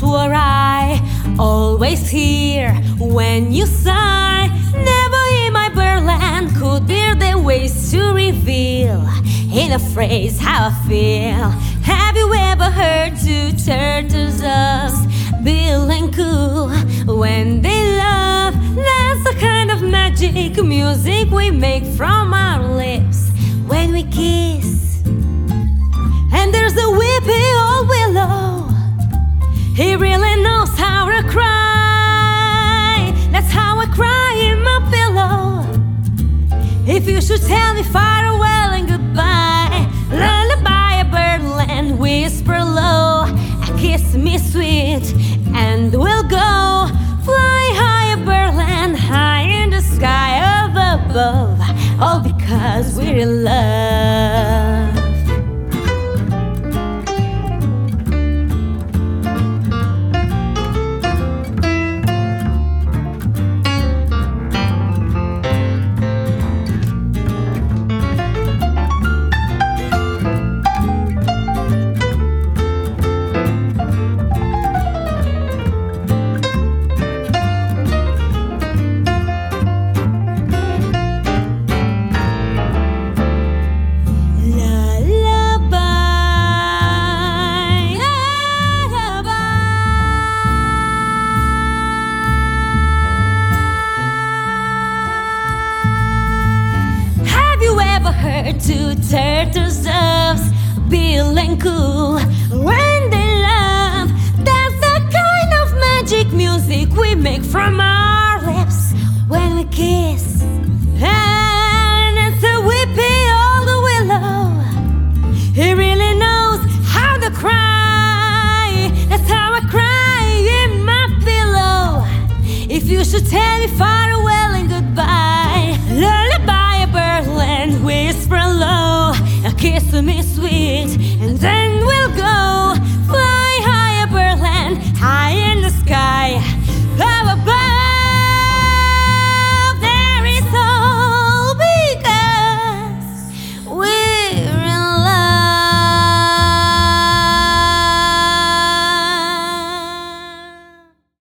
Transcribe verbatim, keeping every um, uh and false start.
swore I always hear when you sigh. Never in my Birdland could there the ways to reveal in a phrase how I feel. Have you ever heard two turtles of Bill and Cool when they love? That's the kind of magic music we make from our lips when we kiss. And there's a weepy old willow, he really knows how to cry. That's how I cry in my pillow. If you should tell me farewell and goodbye, lullaby a Birdland, whisper low, kiss me sweet, and we'll go fly high a Birdland, high in the sky up above, all because we're in love. Heard two turtles doves, Bill and Cool, when they love? That's the kind of magic music we make from our lips when we kiss. And it's a weepy old willow, he really knows how to cry. That's how I cry in my pillow. If you should tell me farewell and goodbye, lullaby a Birdland, whisper low, kiss me sweet, and then we'll go fly high a Birdland, high